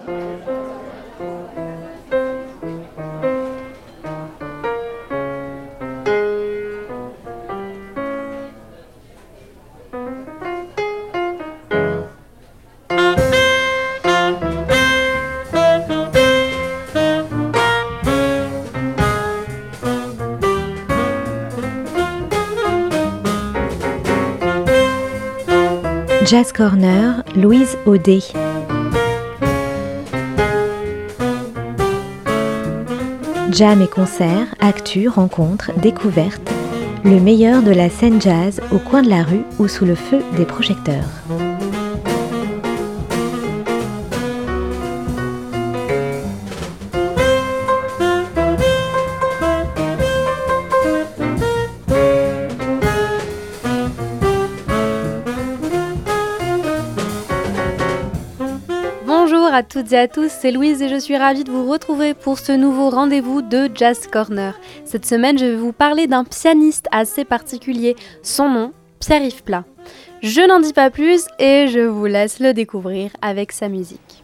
Jazz Corner, Louise Audet. Jam et concerts, actus, rencontres, découvertes, le meilleur de la scène jazz au coin de la rue ou sous le feu des projecteurs. Bonjour à toutes et à tous, c'est Louise et je suis ravie de vous retrouver pour ce nouveau rendez-vous de Jazz Corner. Cette semaine, je vais vous parler d'un pianiste assez particulier, son nom, Pierre-Yves Plat. Je n'en dis pas plus et je vous laisse le découvrir avec sa musique.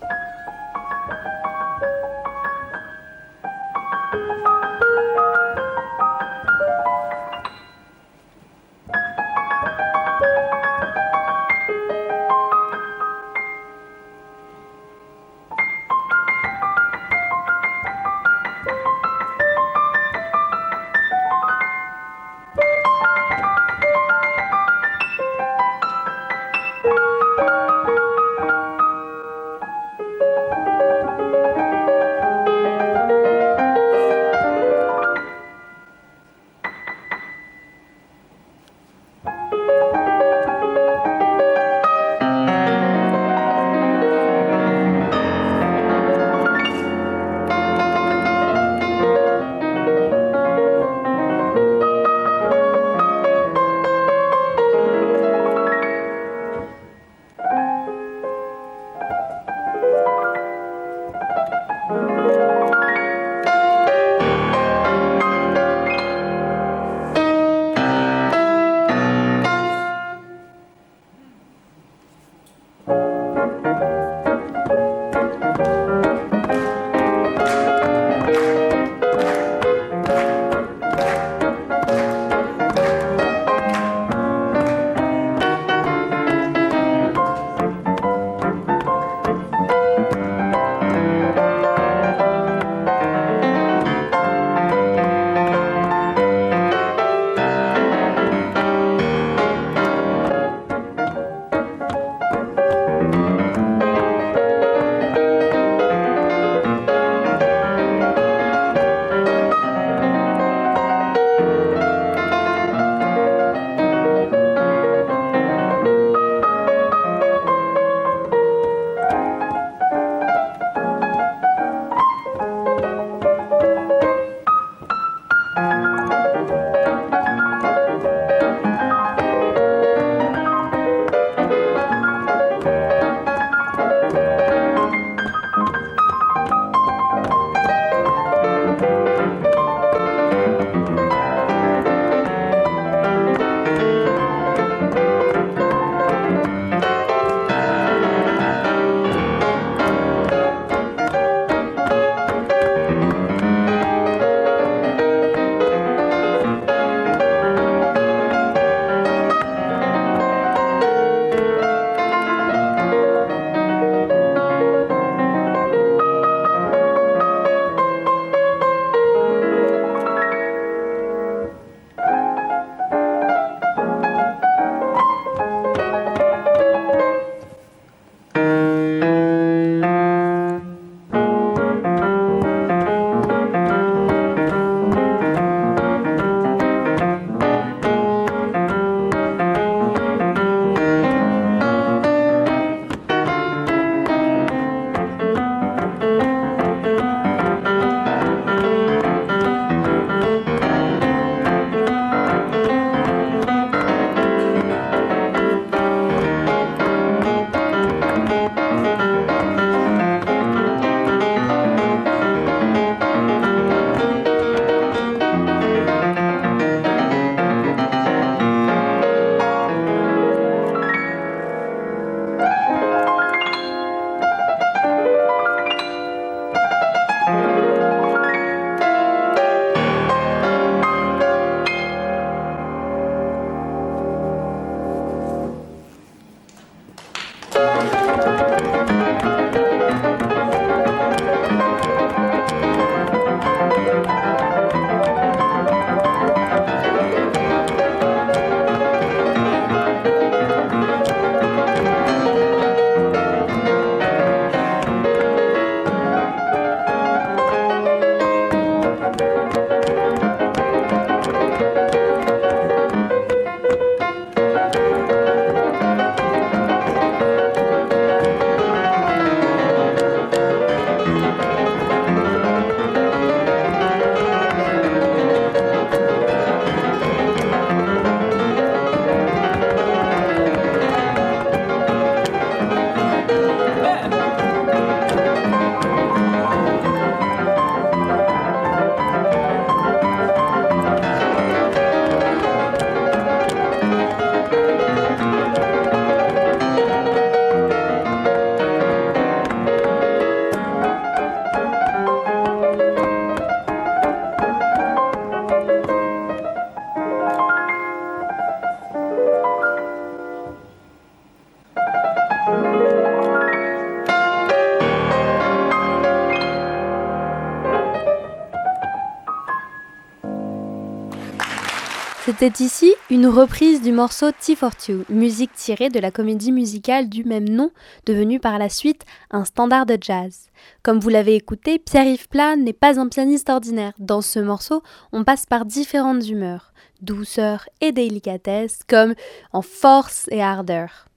C'était ici une reprise du morceau Tea for Two, musique tirée de la comédie musicale du même nom, devenue par la suite un standard de jazz. Comme vous l'avez écouté, Pierre-Yves Plat n'est pas un pianiste ordinaire. Dans ce morceau, on passe par différentes humeurs, douceur et délicatesse, comme en force et ardeur.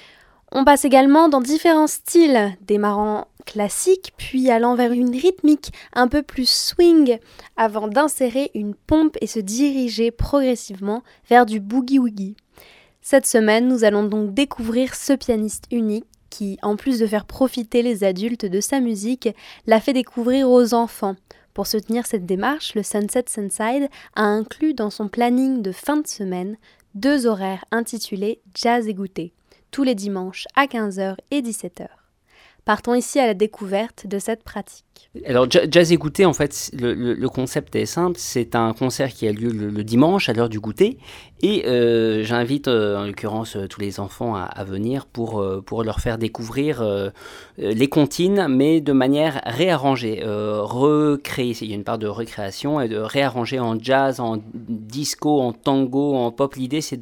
On passe également dans différents styles, démarrant classique, puis allant vers une rythmique un peu plus swing, avant d'insérer une pompe et se diriger progressivement vers du boogie-woogie. Cette semaine, nous allons donc découvrir ce pianiste unique qui, en plus de faire profiter les adultes de sa musique, l'a fait découvrir aux enfants. Pour soutenir cette démarche, le Sunset Sunside a inclus dans son planning de fin de semaine 2 horaires intitulés Jazz et goûter, tous les dimanches à 15h et 17h. Partons ici à la découverte de cette pratique. Alors, Jazz et goûter, en fait, le concept est simple. C'est un concert qui a lieu le dimanche à l'heure du goûter. Et j'invite, en l'occurrence, tous les enfants à venir pour leur faire découvrir les comptines, mais de manière réarrangée, recréée. Il y a une part de recréation et de réarranger en jazz, en disco, en tango, en pop. L'idée, c'est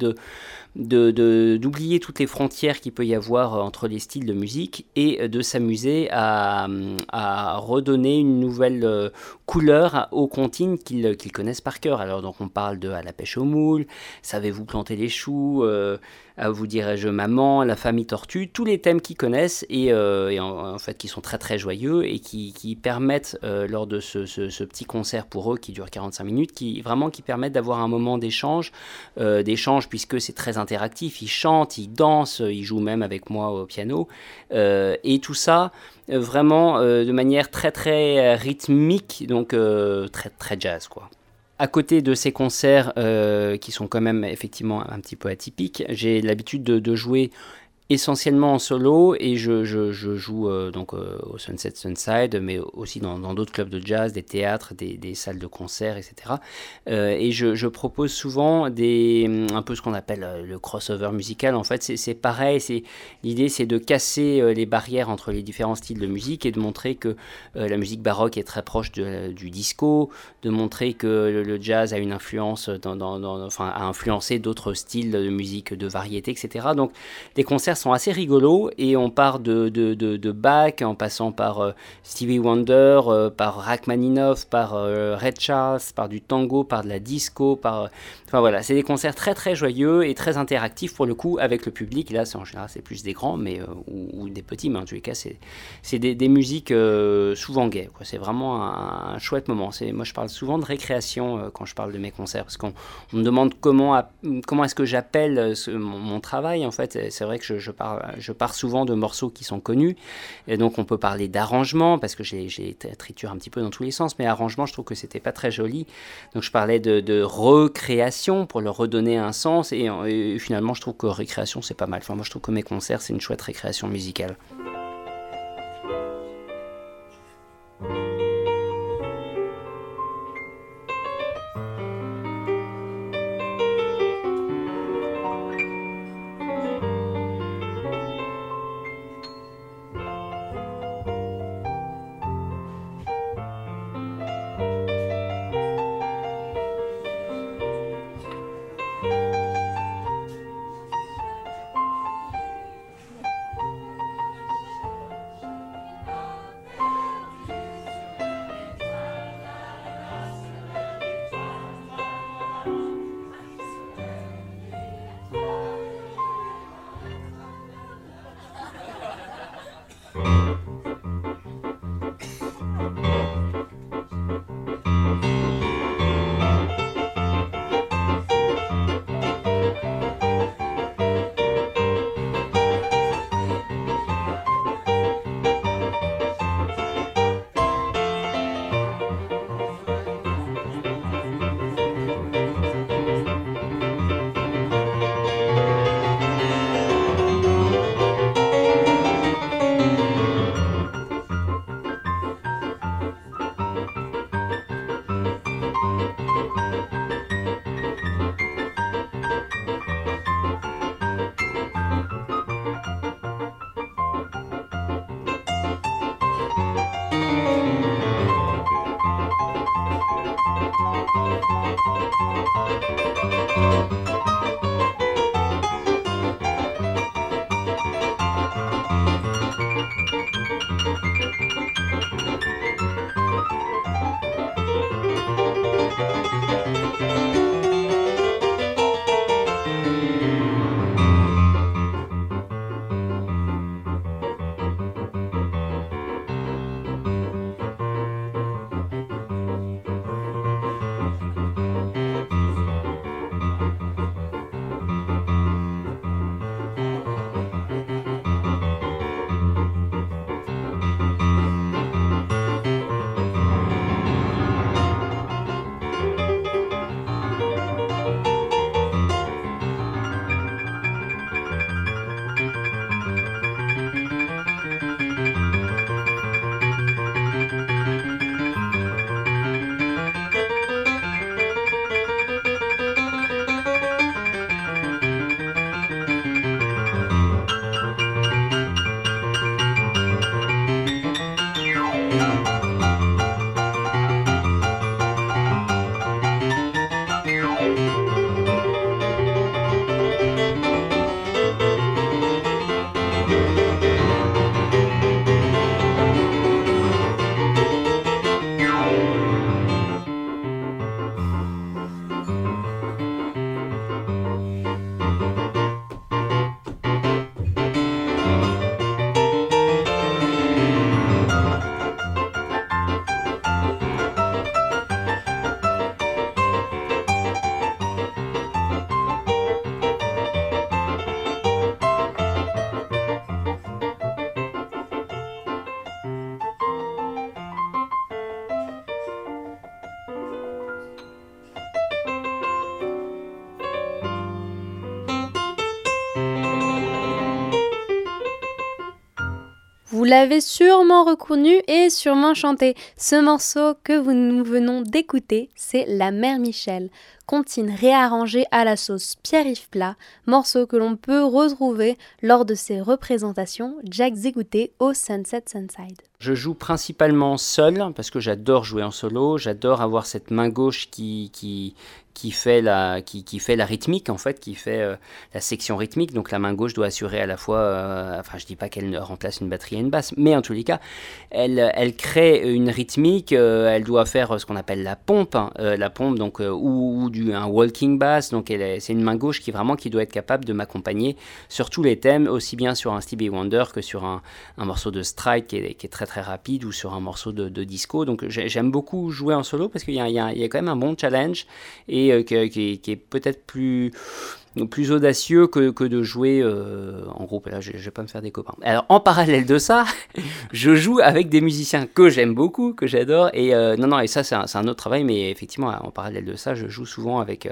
d'oublier toutes les frontières qu'il peut y avoir entre les styles de musique et de s'amuser à redonner une nouvelle couleur aux comptines qu'ils connaissent par cœur. Alors donc on parle de À la pêche au moule, Savez-vous planter les choux, à vous dirais-je maman, La famille tortue, tous les thèmes qu'ils connaissent et en fait qui sont très très joyeux et qui permettent lors de ce petit concert pour eux qui dure 45 minutes, qui permettent d'avoir un moment d'échange puisque c'est très interactif, ils chantent, ils dansent, ils jouent même avec moi au piano et tout ça vraiment de manière très très rythmique, donc très très jazz quoi. À côté de ces concerts qui sont quand même effectivement un petit peu atypiques, j'ai l'habitude de jouer essentiellement en solo et je joue au Sunset Sunside, mais aussi dans d'autres clubs de jazz, des théâtres, des salles de concert, etc. Et je propose souvent un peu ce qu'on appelle le crossover musical. En fait, c'est pareil. L'idée, c'est de casser les barrières entre les différents styles de musique et de montrer que la musique baroque est très proche du disco, de montrer que le jazz a une influence, a influencé d'autres styles de musique de variété, etc. Donc, les concerts sont assez rigolos et on part de Bach en passant par Stevie Wonder, par Rachmaninoff, par Ray Charles, par du tango, par de la disco, enfin voilà, c'est des concerts très très joyeux et très interactifs pour le coup avec le public. Là, en général, c'est plus des grands ou des petits, mais en tous les cas, c'est des musiques souvent gaies, quoi. C'est vraiment un chouette moment. Moi, je parle souvent de récréation quand je parle de mes concerts parce qu'on me demande comment est-ce que j'appelle mon travail. En fait, c'est vrai que je pars souvent de morceaux qui sont connus, et donc on peut parler d'arrangement, parce que j'ai triture un petit peu dans tous les sens, mais arrangement, je trouve que c'était pas très joli, donc je parlais de recréation pour leur redonner un sens, et finalement je trouve que récréation c'est pas mal. Enfin, moi je trouve que mes concerts c'est une chouette récréation musicale. Vous l'avez sûrement reconnu et sûrement chanté. Ce morceau que nous venons d'écouter, c'est La Mère Michel, comptine réarrangée à la sauce Pierre-Yves Plat, morceau que l'on peut retrouver lors de ses représentations Jack Zigouté au Sunset Sunside. Je joue principalement seul parce que j'adore jouer en solo, j'adore avoir cette main gauche qui fait la rythmique en fait, qui fait la section rythmique. Donc la main gauche doit assurer à la fois, enfin je dis pas qu'elle remplace une batterie et une basse, mais en tous les cas, elle crée une rythmique. Elle doit faire ce qu'on appelle la pompe donc ou un walking bass. Donc c'est une main gauche qui doit être capable de m'accompagner sur tous les thèmes, aussi bien sur un Stevie Wonder que sur un morceau de stride qui est très très rapide ou sur un morceau de disco. Donc j'aime beaucoup jouer en solo parce qu'il y a quand même un bon challenge et qui est peut-être plus audacieux que de jouer en groupe. Et là, je vais pas me faire des copains. Alors, en parallèle de ça, je joue avec des musiciens que j'aime beaucoup, que j'adore. Et et ça, c'est un autre travail. Mais effectivement, en parallèle de ça, je joue souvent avec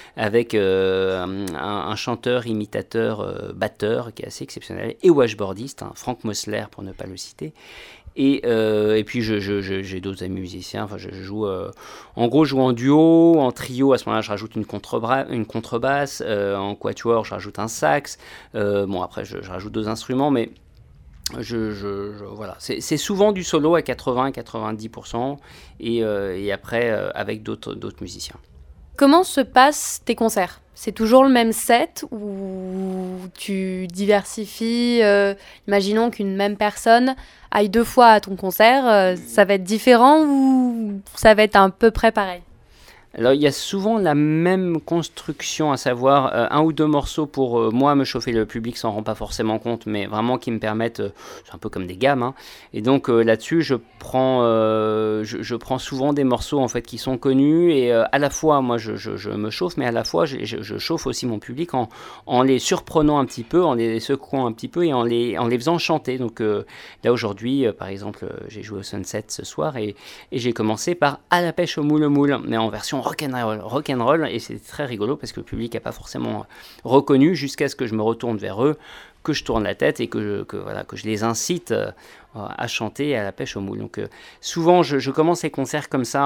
un chanteur, imitateur, batteur qui est assez exceptionnel et washboardiste, Frank Mosler pour ne pas le citer. Et puis j'ai d'autres amis musiciens. Enfin, je joue en gros, je joue en duo, en trio. À ce moment-là, je rajoute une contrebasse. En quatuor, je rajoute un sax. Après, je rajoute 2 instruments, mais voilà. C'est souvent du solo à 80-90%, et après avec d'autres musiciens. Comment se passent tes concerts ? C'est toujours le même set ou tu diversifies imaginons qu'une même personne aille 2 fois à ton concert, ça va être différent ou ça va être à peu près pareil ? Alors, il y a souvent la même construction, à savoir 1 ou 2 morceaux pour moi me chauffer. Le public s'en rend pas forcément compte, mais vraiment qui me permettent, c'est un peu comme des gammes, et donc là-dessus je prends souvent des morceaux en fait qui sont connus, et à la fois moi je me chauffe, mais à la fois je chauffe aussi mon public en les surprenant un petit peu, en les secouant un petit peu et en les faisant chanter. Donc là aujourd'hui par exemple j'ai joué au Sunset ce soir et j'ai commencé par À la pêche au moule, mais en version rock'n'roll, et c'est très rigolo parce que le public n'a pas forcément reconnu jusqu'à ce que je me retourne vers eux, que je tourne la tête et que je les incite à chanter À la pêche au moule. Donc souvent je commence les concerts comme ça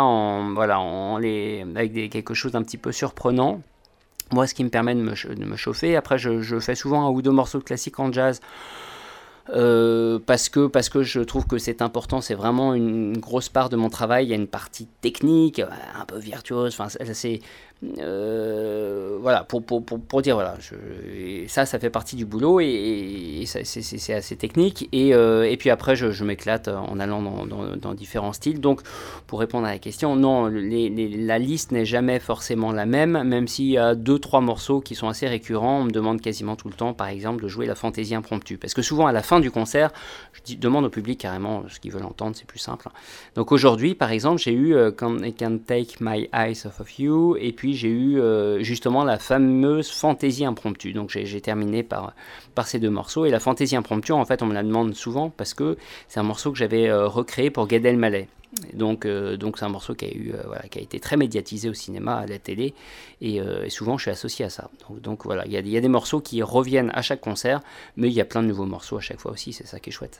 avec quelque chose d'un petit peu surprenant. Moi, ce qui me permet de me chauffer. Après, je fais souvent 1 ou 2 morceaux de classique en jazz. parce que je trouve que c'est important, c'est vraiment une grosse part de mon travail. Il y a une partie technique, un peu virtuose, enfin, c'est... voilà, pour dire, voilà, ça fait partie du boulot et c'est assez technique. Et puis après, je m'éclate en allant dans différents styles. Donc, pour répondre à la question, non, la liste n'est jamais forcément la même s'il y a 2-3 morceaux qui sont assez récurrents. On me demande quasiment tout le temps, par exemple, de jouer la fantaisie impromptue. Parce que souvent, à la fin du concert, demande au public carrément ce qu'ils veulent entendre, c'est plus simple. Donc aujourd'hui, par exemple, j'ai eu Can't Take My Eyes Off of You, et puis j'ai eu justement la fameuse fantaisie impromptue. Donc j'ai terminé par ces 2 morceaux. Et la fantaisie impromptue, en fait, on me la demande souvent parce que c'est un morceau que j'avais recréé pour Gad Elmaleh. Donc c'est un morceau qui a été très médiatisé au cinéma, à la télé, et souvent je suis associé à ça. Donc voilà, il y a des morceaux qui reviennent à chaque concert, mais il y a plein de nouveaux morceaux à chaque fois aussi, c'est ça qui est chouette.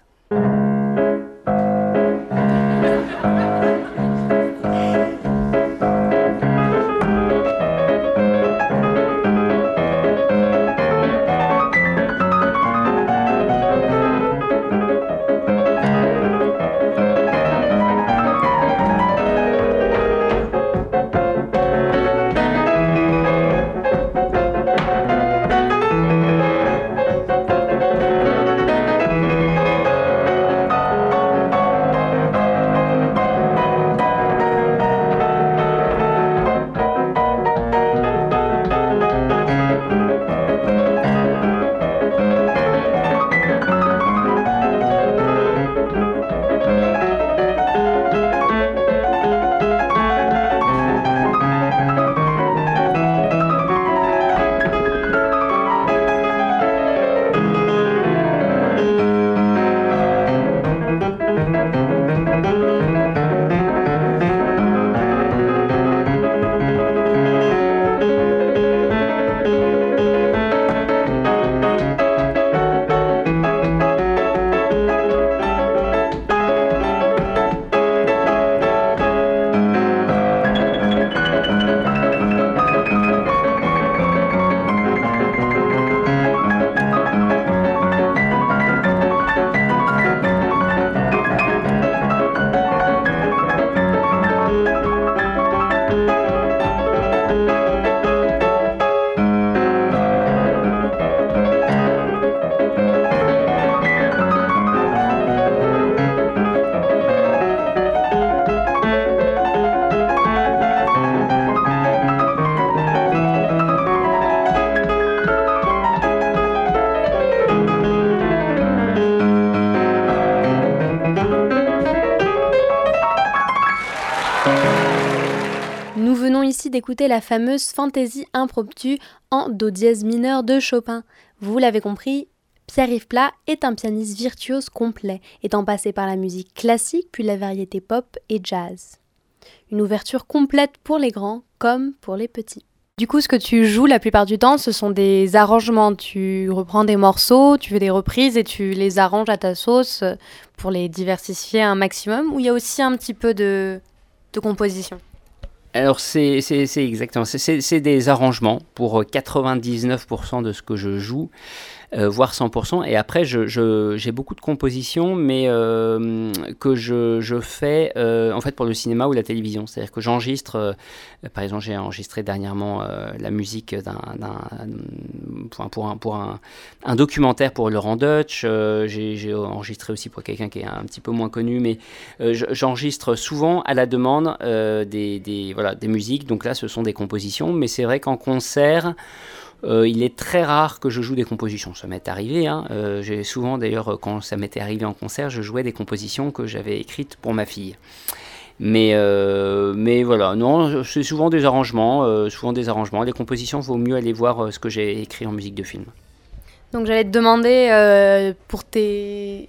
Nous venons ici d'écouter la fameuse fantaisie impromptue en do dièse mineur de Chopin. Vous l'avez compris, Pierre-Yves Plat est un pianiste virtuose complet, étant passé par la musique classique puis la variété pop et jazz. Une ouverture complète pour les grands comme pour les petits. Du coup, ce que tu joues la plupart du temps, ce sont des arrangements. Tu reprends des morceaux, tu fais des reprises et tu les arranges à ta sauce pour les diversifier un maximum, ou il y a aussi un petit peu de composition? Alors c'est exactement, c'est des arrangements pour 99% de ce que je joue, voire 100%. Et après, j'ai beaucoup de compositions, mais que je fais en fait pour le cinéma ou la télévision. C'est-à-dire que j'enregistre, par exemple, j'ai enregistré dernièrement la musique pour un documentaire pour Laurent Deutsch. J'ai enregistré aussi pour quelqu'un qui est un petit peu moins connu, mais j'enregistre souvent à la demande des musiques. Donc là, ce sont des compositions, mais c'est vrai qu'en concert, il est très rare que je joue des compositions. Ça m'est arrivé, j'ai souvent d'ailleurs, quand ça m'était arrivé en concert, je jouais des compositions que j'avais écrites pour ma fille. Mais voilà, non, c'est souvent des arrangements. Les compositions, il vaut mieux aller voir ce que j'ai écrit en musique de film. Donc j'allais te demander, pour tes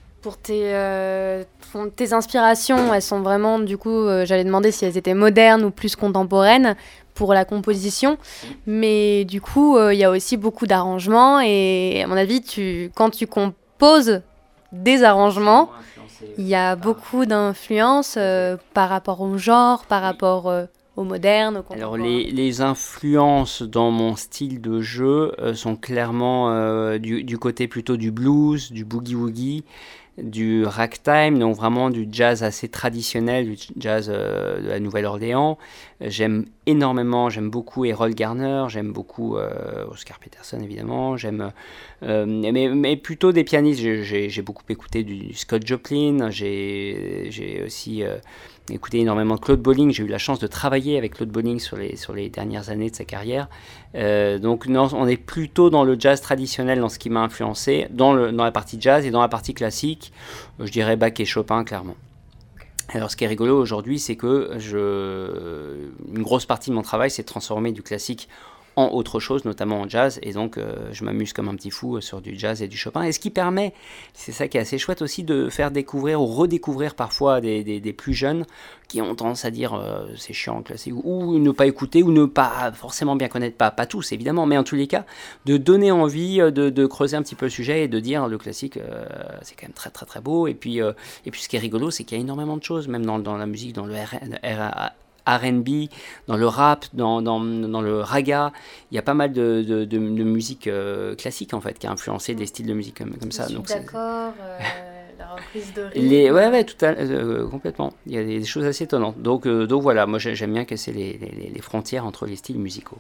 inspirations, elles sont vraiment, du coup, j'allais demander si elles étaient modernes ou plus contemporaines pour la composition. Mais du coup, il y a aussi beaucoup d'arrangements et à mon avis, quand tu composes des arrangements, il y a beaucoup d'influences par rapport au genre, par rapport moderne, au Alors contemporain? les influences dans mon style de jeu sont clairement du côté plutôt du blues, du boogie-woogie, du ragtime, donc vraiment du jazz assez traditionnel, du jazz de la Nouvelle-Orléans. J'aime beaucoup Errol Garner, j'aime beaucoup Oscar Peterson évidemment, mais plutôt des pianistes. J'ai beaucoup écouté du Scott Joplin, j'ai aussi écouté énormément de Claude Bolling. J'ai eu la chance de travailler avec Claude Bolling sur les dernières années de sa carrière. Donc non, on est plutôt dans le jazz traditionnel, dans ce qui m'a influencé, dans la partie jazz, et dans la partie classique, je dirais Bach et Chopin, clairement. Alors ce qui est rigolo aujourd'hui, c'est que une grosse partie de mon travail, c'est de transformer du classique en autre chose, notamment en jazz, et donc je m'amuse comme un petit fou sur du jazz et du Chopin, et ce qui permet, c'est ça qui est assez chouette aussi, de faire découvrir ou redécouvrir parfois des plus jeunes qui ont tendance à dire c'est chiant le classique, ou ne pas écouter, ou ne pas forcément bien connaître, pas tous évidemment, mais en tous les cas, de donner envie de creuser un petit peu le sujet et de dire le classique c'est quand même très très très beau, et puis ce qui est rigolo, c'est qu'il y a énormément de choses, même dans la musique, dans le R&B, dans le rap, dans le raga, il y a pas mal de musique classique en fait qui a influencé des styles de musique comme ça. Donc d'accord, la reprise de rythme. Complètement. Il y a des choses assez étonnantes. Donc voilà, moi j'aime bien casser les frontières entre les styles musicaux.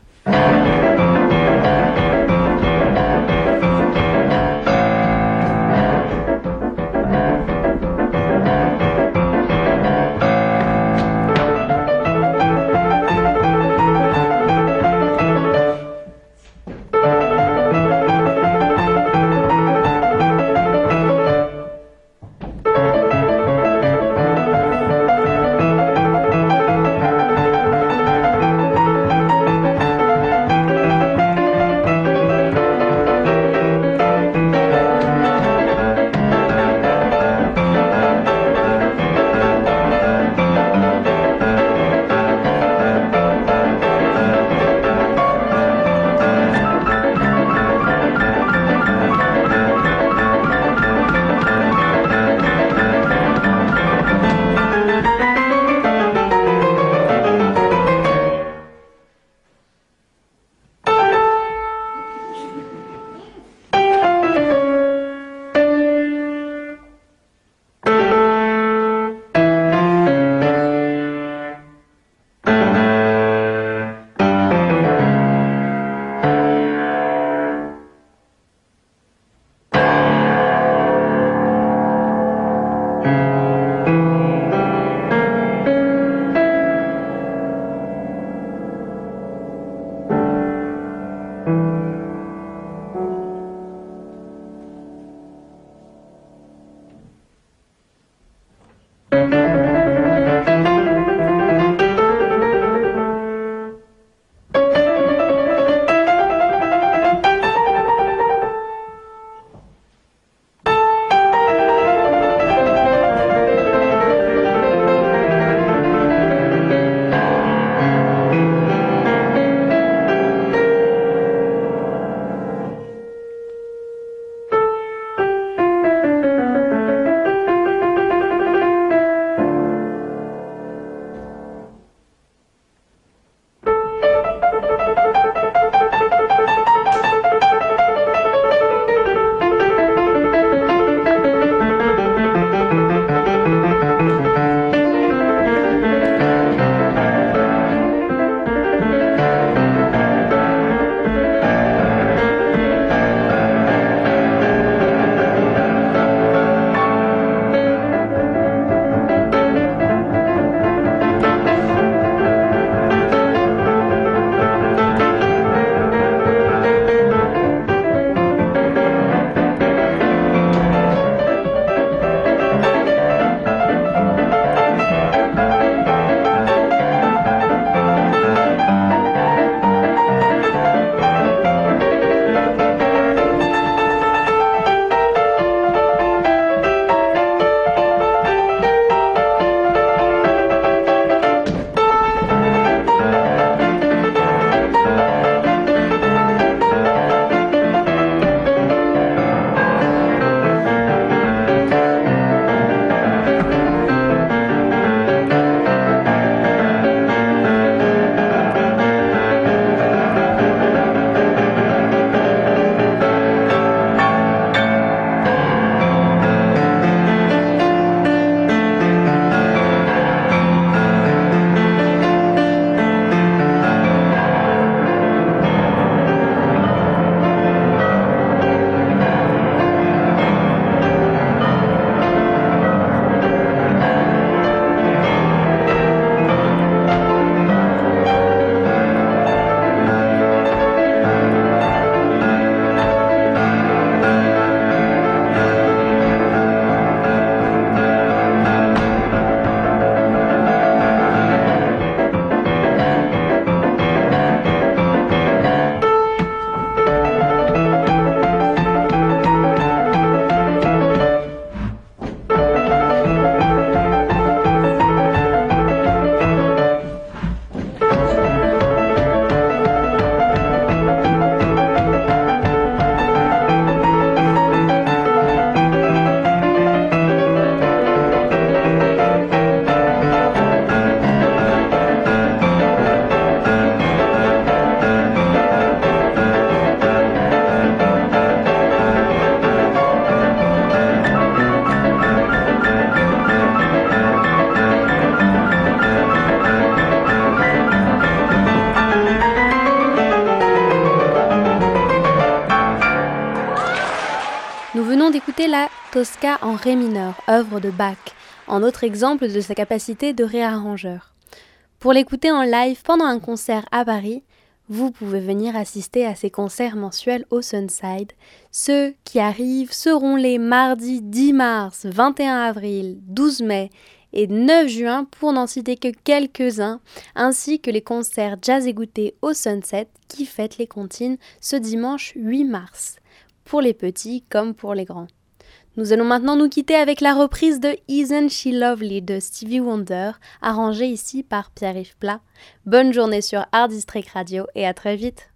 Tosca en ré mineur, œuvre de Bach, en autre exemple de sa capacité de réarrangeur. Pour l'écouter en live pendant un concert à Paris, vous pouvez venir assister à ces concerts mensuels au Sunside. Ceux qui arrivent seront les mardis 10 mars, 21 avril, 12 mai et 9 juin pour n'en citer que quelques-uns, ainsi que les concerts Jazz et Goûter au Sunset qui fêtent les comptines ce dimanche 8 mars, pour les petits comme pour les grands. Nous allons maintenant nous quitter avec la reprise de Isn't She Lovely de Stevie Wonder, arrangée ici par Pierre-Yves Plat. Bonne journée sur Art District Radio et à très vite.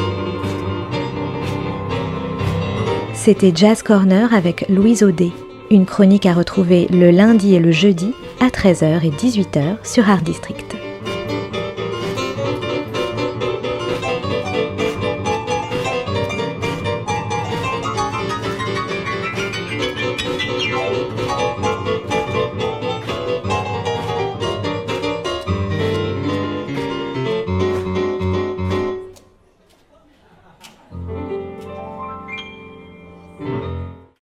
C'était Jazz Corner avec Louise Audet, Une chronique à retrouver le lundi et le jeudi à 13h et 18h sur Art District.